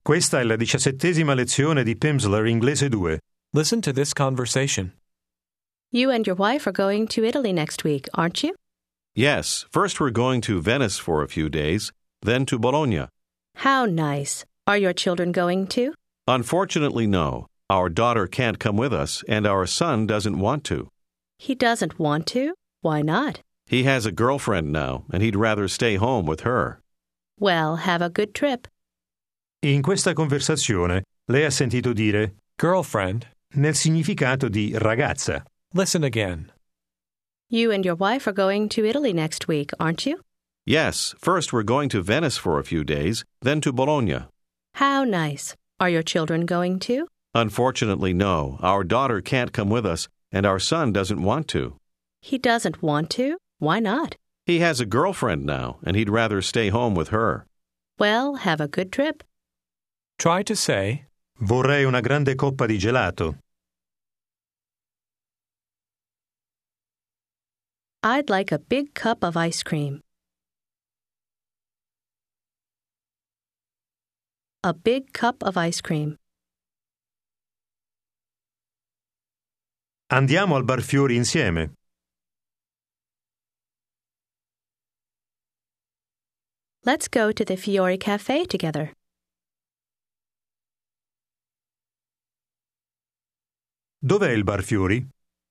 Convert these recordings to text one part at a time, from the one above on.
Questa è la 17ª lezione di Pimsleur Inglese 2. Listen to this conversation. You and your wife are going to Italy next week, aren't you? Yes, first we're going to Venice for a few days, then to Bologna. How nice. Are your children going too? Unfortunately, no. Our daughter can't come with us, and our son doesn't want to. He doesn't want to? Why not? He has a girlfriend now, and he'd rather stay home with her. Well, have a good trip. In questa conversazione, lei ha sentito dire Girlfriend. nel significato di ragazza. Listen again. You and your wife are going to Italy next week, aren't you? Yes, first we're going to Venice for a few days, then to Bologna. How nice. Are your children going too? Unfortunately, no. Our daughter can't come with us, and our son doesn't want to. He doesn't want to? Why not? He has a girlfriend now, and he'd rather stay home with her. Well, have a good trip. Try to say, Vorrei una grande coppa di gelato. I'd like a big cup of ice cream. A big cup of ice cream. Andiamo al Bar Fiori insieme. Let's go to the Fiori Cafe together. Dov'è il Bar Fiori?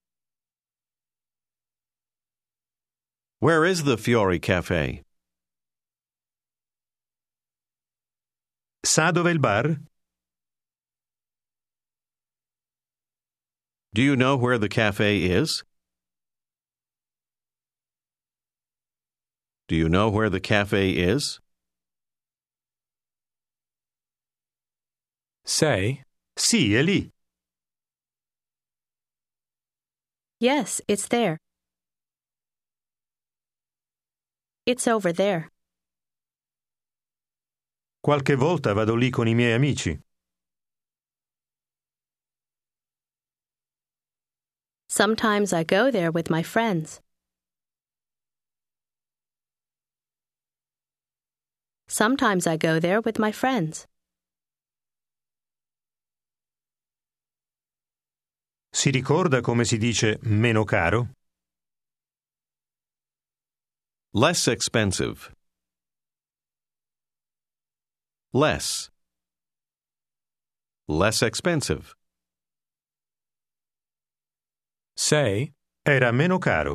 Where is the Fiori Cafe? Sa dov'è il bar? Do you know where the cafe is? Do you know where the cafe is? say, Sì, è lì. Yes, it's there. It's over there. Qualche volta vado lì con i miei amici. Sometimes I go there with my friends. Sometimes I go there with my friends. Si ricorda come si dice meno caro? Less expensive. Less. Less expensive. say, Era meno caro.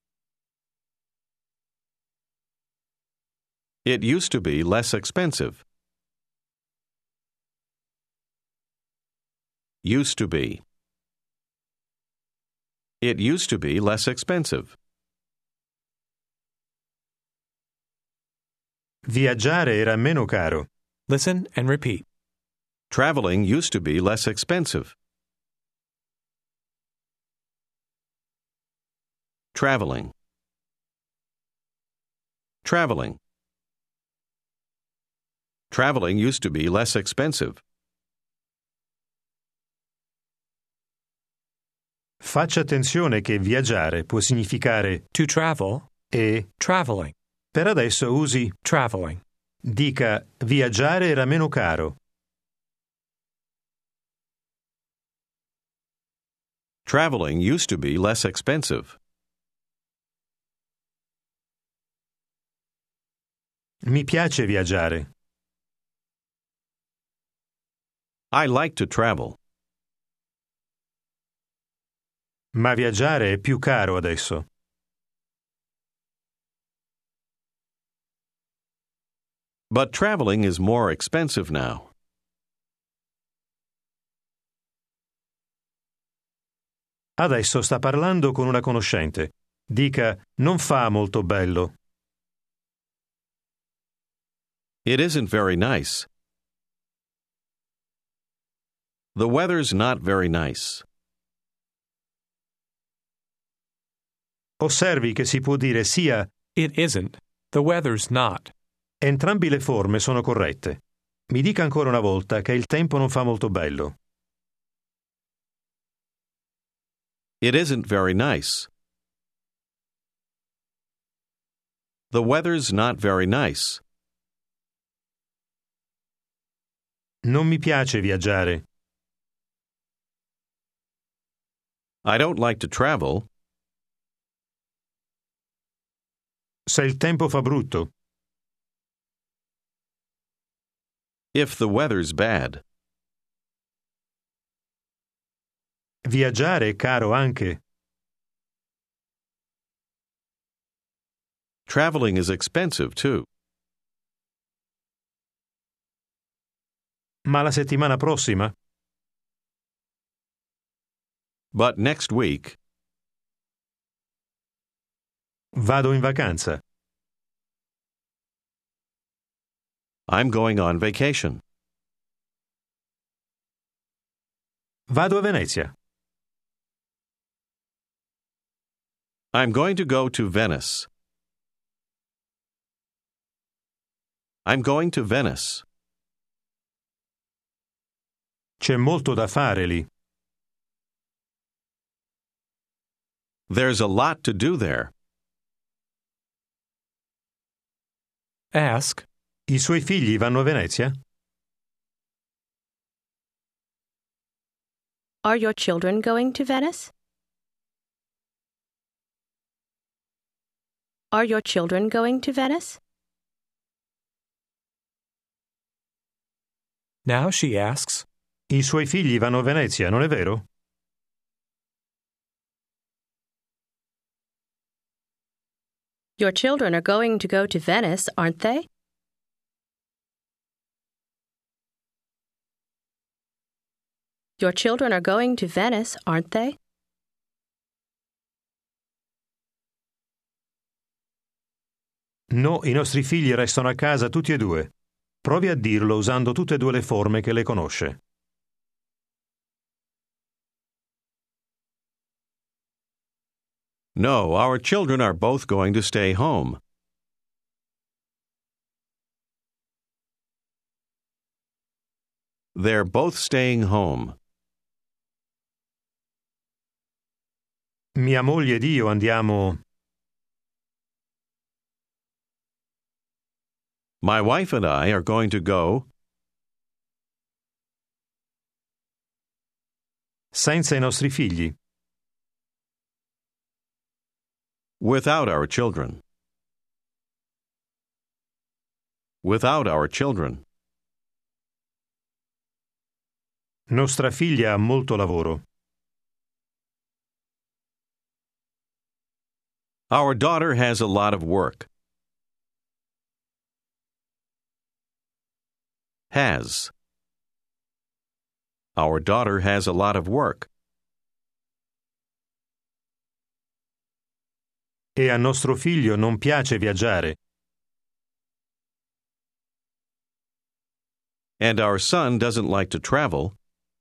It used to be less expensive. Used to be. It used to be less expensive. Viaggiare era meno caro. listen and repeat. Traveling used to be less expensive. Traveling. Traveling. Traveling used to be less expensive. Faccia attenzione che viaggiare può significare To travel, e traveling, per adesso usi traveling. dica viaggiare era meno caro. Traveling used to be less expensive. Mi piace viaggiare. I like to travel. Ma viaggiare è più caro adesso. But traveling is more expensive now. Adesso sta parlando con una conoscente. Dica non fa molto bello. It isn't very nice. The weather's not very nice. Osservi che si può dire sia It isn't. The weather's not. entrambi le forme sono corrette. Mi dica ancora una volta che il tempo non fa molto bello. It isn't very nice. The weather's not very nice. Non mi piace viaggiare. I don't like to travel. Se il tempo fa brutto. If the weather's bad. Viaggiare è caro anche. Traveling is expensive too. Ma la settimana prossima? But next week, Vado in vacanza. I'm going on vacation. Vado a Venezia. I'm going to go to Venice. I'm going to Venice. C'è molto da fare lì. There's a lot to do there. Ask, I suoi figli vanno a Venezia? Are your children going to Venice? Are your children going to Venice? now she asks, I suoi figli vanno a Venezia, non è vero? Your children are going to go to Venice, aren't they? Your children are going to Venice, aren't they? No, i nostri figli restano a casa tutti e due. Provi a dirlo usando tutte e due le forme che le conosce. No, our children are both going to stay home. They're both staying home. Mia moglie ed io andiamo. My wife and I are going to go Senza i nostri figli. without our children. Without our children. Nostra figlia ha molto lavoro. Our daughter has a lot of work. Has. Our daughter has a lot of work. E a nostro figlio non piace viaggiare. And our son doesn't like to travel.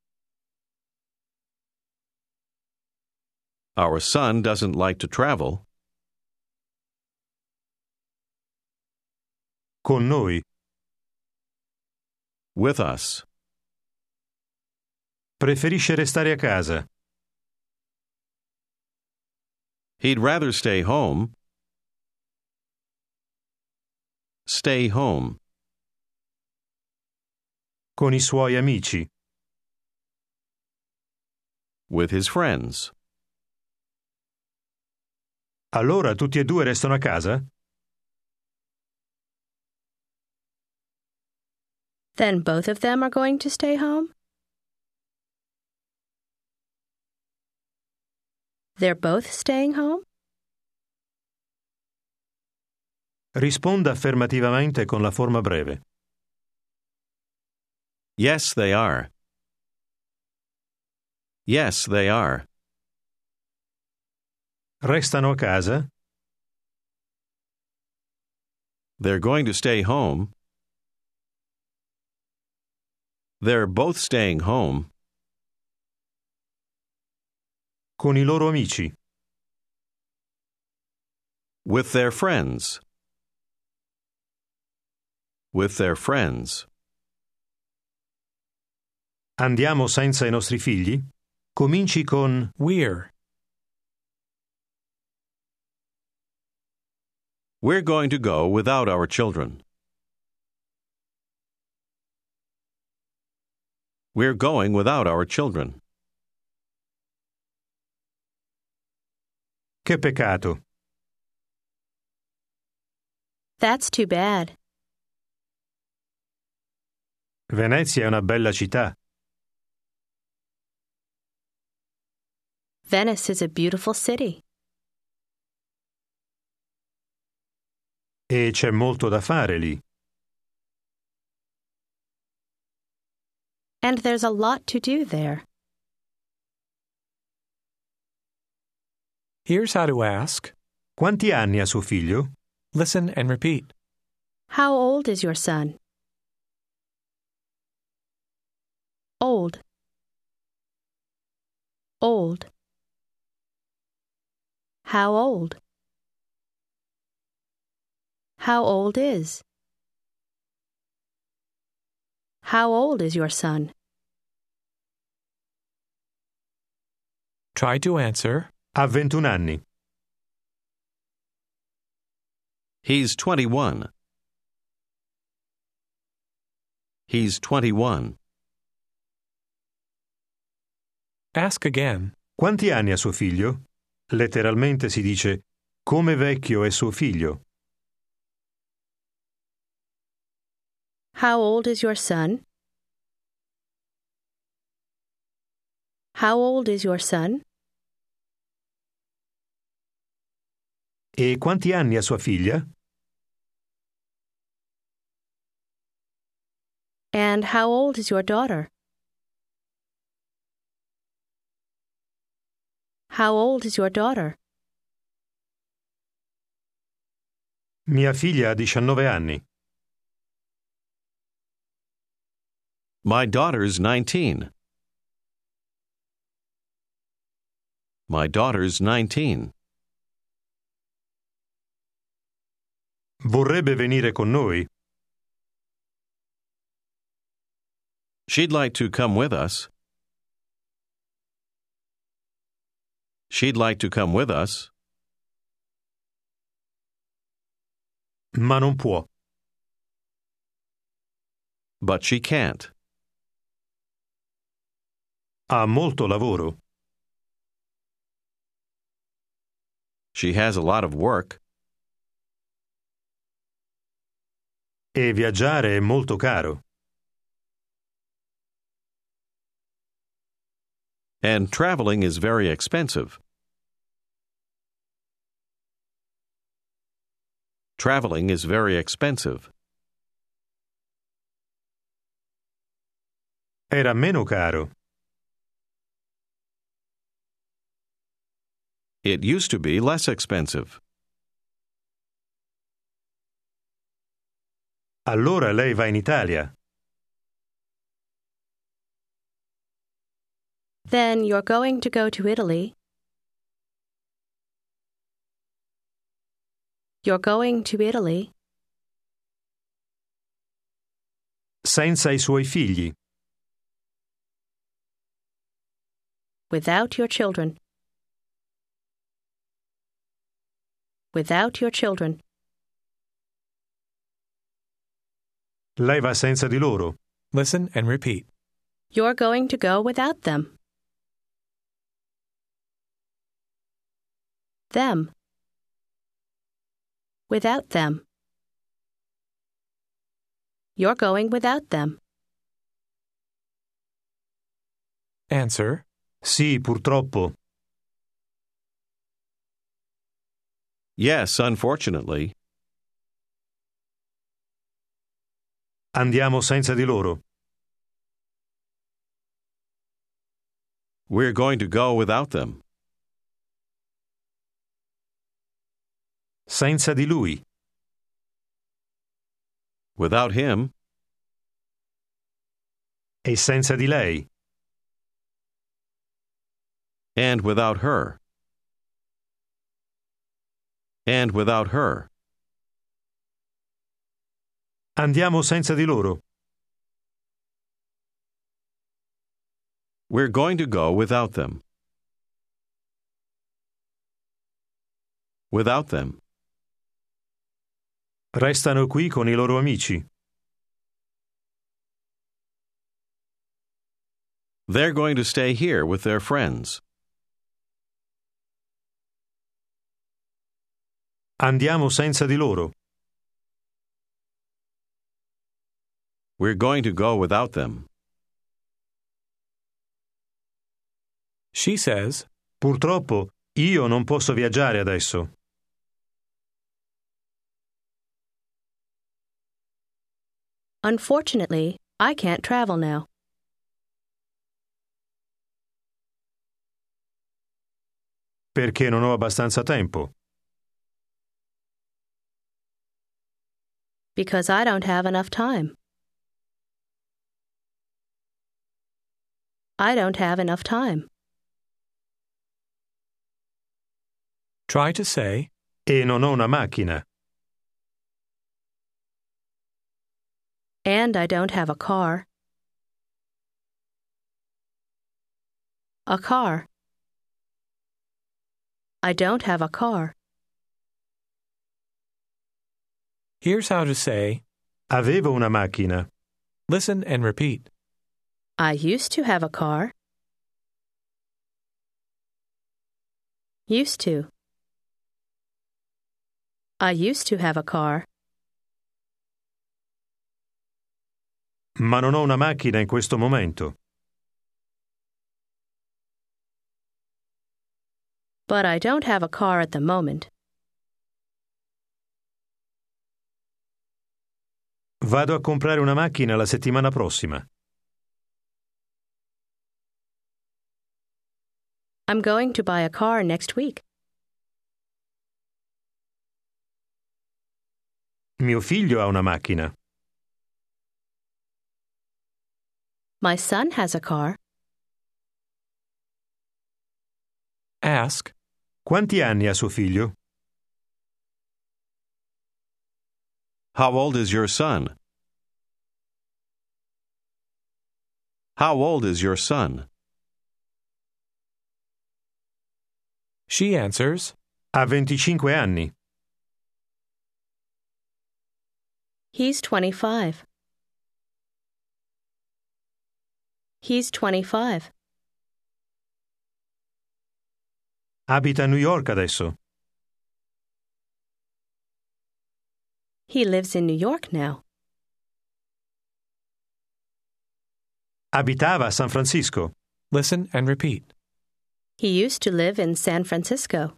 Our son doesn't like to travel. Con noi. With us. Preferisce restare a casa. He'd rather stay home. Stay home. Con i suoi amici. With his friends. Allora tutti e due restano a casa? Then both of them are going to stay home? They're both staying home? Risponda affermativamente con la forma breve. Yes, they are. Yes, they are. Restano a casa? They're going to stay home. They're both staying home. Con i loro amici. With their friends. With their friends. Andiamo senza i nostri figli? Cominci con we're. We're going to go without our children. We're going without our children. Che peccato. That's too bad. Venezia è una bella città. Venice is a beautiful city. E c'è molto da fare lì. And there's a lot to do there. Here's how to ask. Quanti anni ha suo figlio? Listen and repeat. How old is your son? Old. Old. How old? How old is? How old is your son? Try to answer. Ha 21 anni. He's 21. He's 21. Ask again. Quanti anni ha suo figlio? Letteralmente si dice come vecchio è suo figlio. How old is your son? How old is your son? E quanti anni ha sua figlia? And how old is your daughter? How old is your daughter? Mia figlia ha 19 anni. My daughter's 19. My daughter's 19. Vorrebbe venire con noi. She'd like to come with us. She'd like to come with us. Ma non può. But she can't. Ha molto lavoro. She has a lot of work. E viaggiare è molto caro. And traveling is very expensive. Traveling is very expensive. Era meno caro. It used to be less expensive. Allora lei va in Italia. Then you're going to go to Italy. You're going to Italy. Senza i suoi figli. Without your children. Without your children. Lei va senza di loro. Listen and repeat. You're going to go without them. Them. Without them. You're going without them. Answer. Sì, purtroppo. Yes, unfortunately. Andiamo senza di loro. We're going to go without them. Senza di lui. Without him. E senza di lei. And without her. And without her. Andiamo senza di loro. We're going to go without them. Without them. Restano qui con i loro amici. They're going to stay here with their friends. Andiamo senza di loro. We're going to go without them. She says, Purtroppo, io non posso viaggiare adesso. Unfortunately, I can't travel now. Perché non ho abbastanza tempo. Because I don't have enough time. I don't have enough time. try to say, E non ho una macchina. And I don't have a car. A car. I don't have a car. here's how to say, Avevo una macchina. listen and repeat. I used to have a car. Used to. I used to have a car. Ma non ho una macchina in questo momento. But I don't have a car at the moment. Vado a comprare una macchina la settimana prossima. I'm going to buy a car next week. Mio figlio ha una macchina. My son has a car. Ask, Quanti anni ha suo figlio? How old is your son? How old is your son? she answers, Ha 25 anni. He's 25. He's 25. Abita a New York adesso. He lives in New York now. Abitava a San Francisco. listen and repeat. He used to live in San Francisco.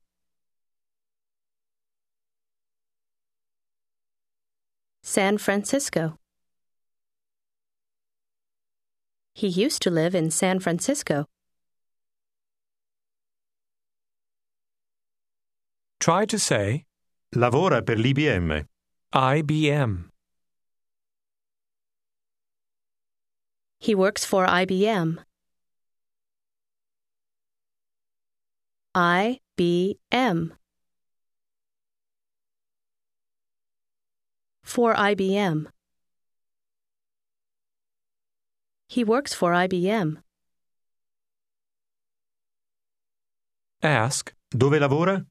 San Francisco. He used to live in San Francisco. Try to say, Lavora per l'IBM. IBM. He works for IBM. IBM. For IBM. He works for IBM. Ask, Dove lavora?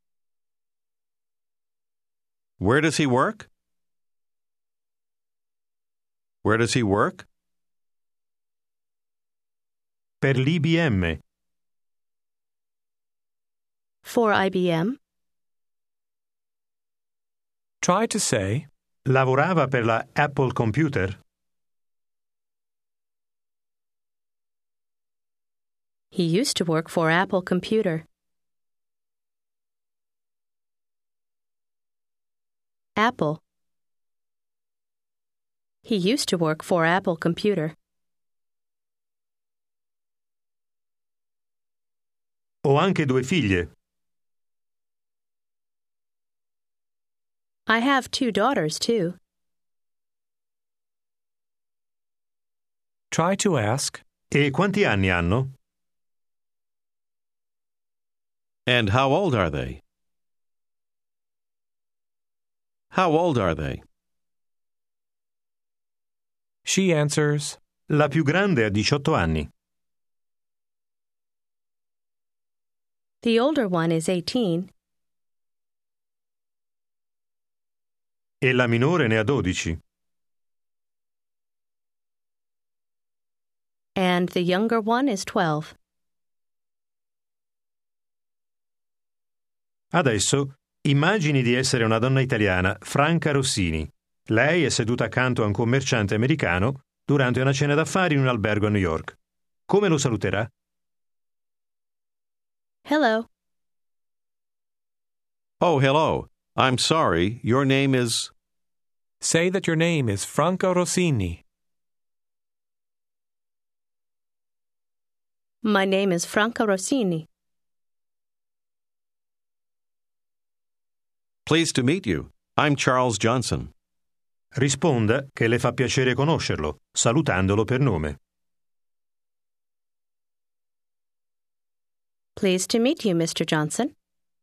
Where does he work? Where does he work? Per l'IBM. For IBM. try to say, Lavorava per la Apple Computer. He used to work for Apple Computer. Apple. He used to work for Apple Computer. Ho anche 2 figlie. I have 2 daughters, too. try to ask, E quanti anni hanno? And how old are they? How old are they? she answers, La più grande ha 18 anni. The older one is 18, E la minore ne ha 12. and the younger one is 12. Adesso immagini di essere una donna italiana, Franca Rossini. Lei è seduta accanto a un commerciante americano durante una cena d'affari in un albergo a New York. Come lo saluterà? Hello. Oh, hello. I'm sorry, your name is... Say that your name is Franco Rossini. My name is Franca Rossini. Pleased to meet you. I'm Charles Johnson. Risponda che le fa piacere conoscerlo, salutandolo per nome. Pleased to meet you, Mr. Johnson.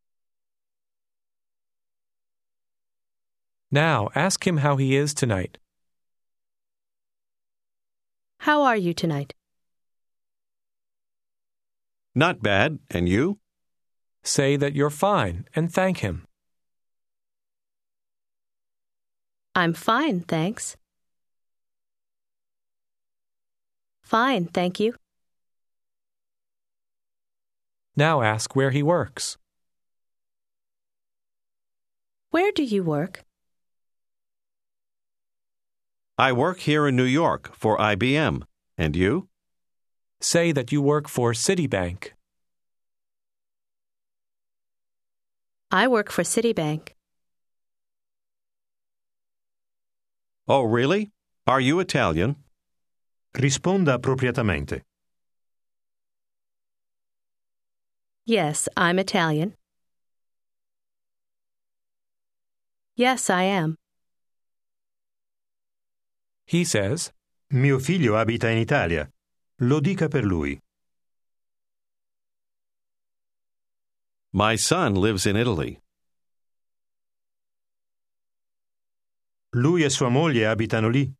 Now ask him how he is tonight. How are you tonight? Not bad, and you? Say that you're fine and thank him. I'm fine, thanks. Fine, thank you. Now ask where he works. Where do you work? I work here in New York for IBM. And you? Say that you work for Citibank. I work for Citibank. Oh, really? Are you Italian? Risponda appropriatamente. Yes, I'm Italian. Yes, I am. He says, Mio figlio abita in Italia. Lo dica per lui. My son lives in Italy. Lui e sua moglie abitano lì.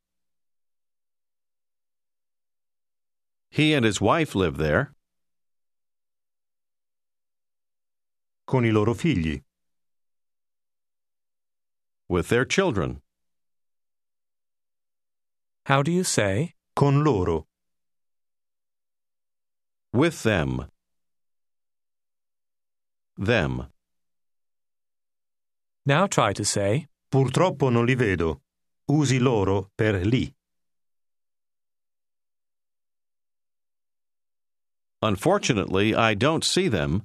He and his wife live there. Con i loro figli. With their children. how do you say? Con loro. With them. Them. Now try to say, Purtroppo non li vedo. Usi loro per lì. Unfortunately, I don't see them.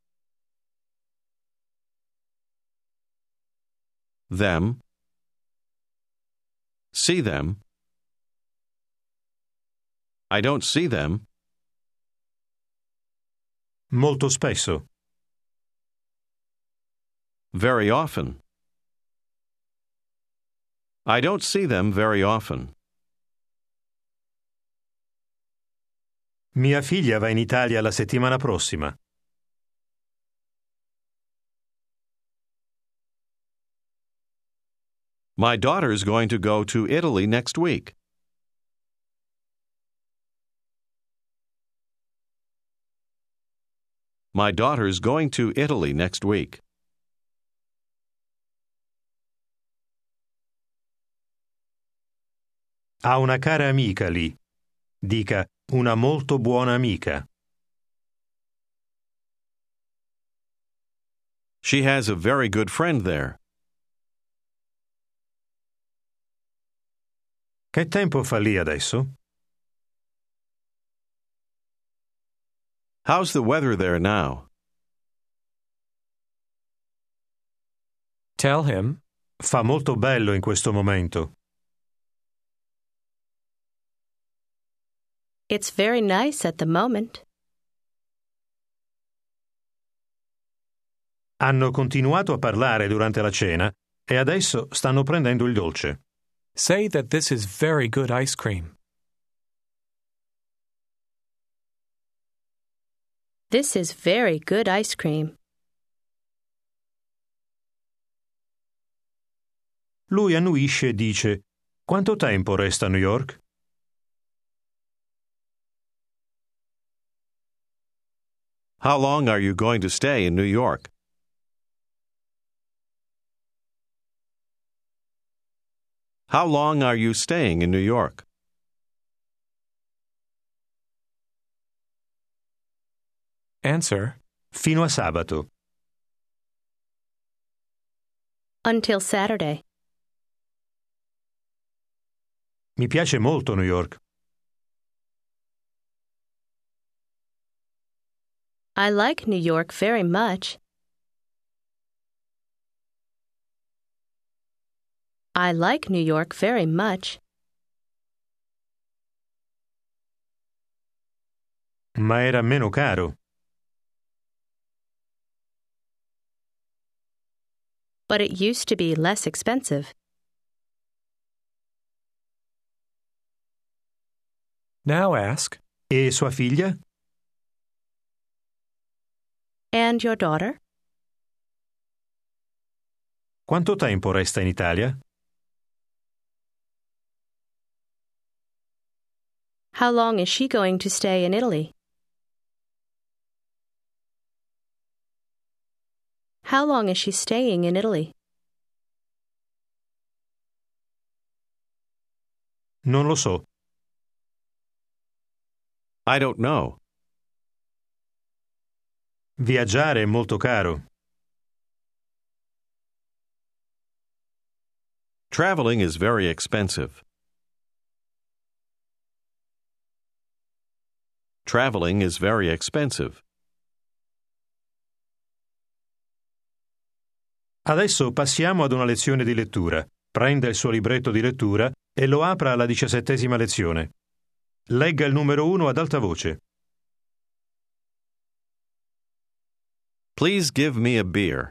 Them. See them. I don't see them. Molto spesso. Very often. I don't see them very often. Mia figlia va in Italia la settimana prossima. My daughter's going to go to Italy next week. My daughter's going to Italy next week. Ha una cara amica lì. Dica, una molto buona amica. She has a very good friend there. Che tempo fa lì adesso? How's the weather there now? tell him, Fa molto bello in questo momento. It's very nice at the moment. Hanno continuato a parlare durante la cena e adesso stanno prendendo il dolce. say that this is very good ice cream. This is very good ice cream. Lui annuisce e dice, quanto tempo resta a New York? How long are you going to stay in New York? How long are you staying in New York? Answer. Fino a sabato. Until Saturday. Mi piace molto New York. I like New York very much. I like New York very much. Ma era meno caro. But it used to be less expensive. Now ask, E sua figlia? And your daughter? Quanto tempo resta in Italia? How long is she going to stay in Italy? How long is she staying in Italy? Non lo so. I don't know. Viaggiare è molto caro. Traveling is very expensive. Traveling is very expensive. Adesso passiamo ad una lezione di lettura. Prenda il suo libretto di lettura e lo apra alla 17ª lezione. Legga il numero 1 ad alta voce. Please give me a beer.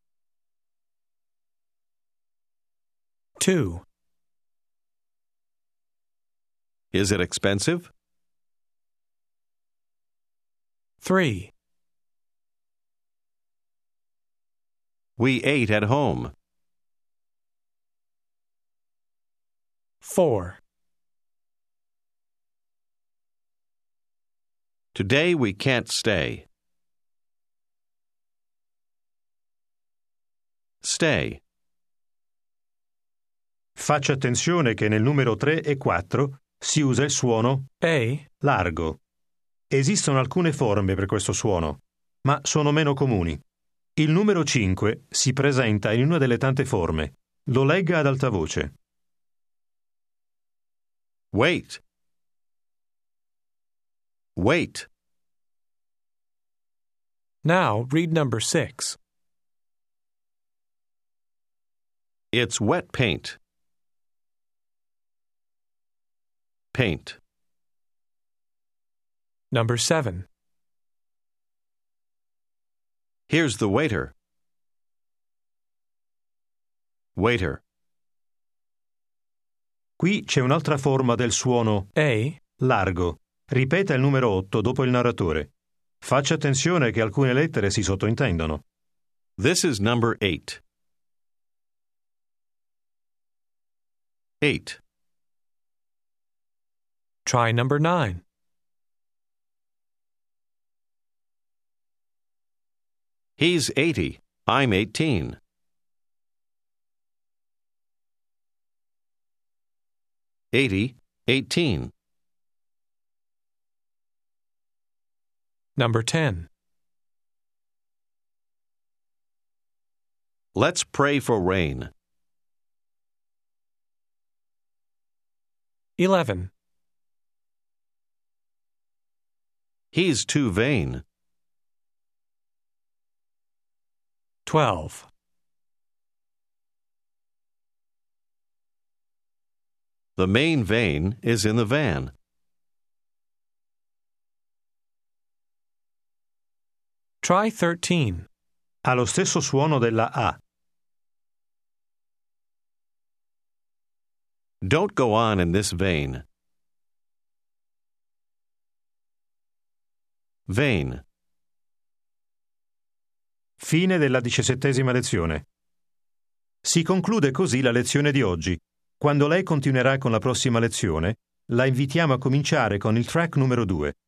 2, Is it expensive? 3, We ate at home. 4, Today we can't stay. Stay. Faccia attenzione che nel numero 3 e 4 si usa il suono A, largo. Esistono alcune forme per questo suono, ma sono meno comuni. Il numero 5 si presenta in una delle tante forme. Lo legga ad alta voce. Wait. Wait. Now read number 6. It's wet paint. Paint. Number 7. Here's the waiter. Waiter. Qui c'è un'altra forma del suono A, largo. Ripeta il numero 8 dopo il narratore. Faccia attenzione che alcune lettere si sottointendono. This is number 8. 8. try number 9. He's 80. I'm 18. $80, 18. Number 10. Let's pray for rain. 11. He's too vain. 12. The main vein is in the van. Try 13. Ha lo stesso suono della A. Don't go on in this vein. Vein. Fine della 17ª lezione. Si conclude così la lezione di oggi. Quando lei continuerà con la prossima lezione, la invitiamo a cominciare con il track numero 2.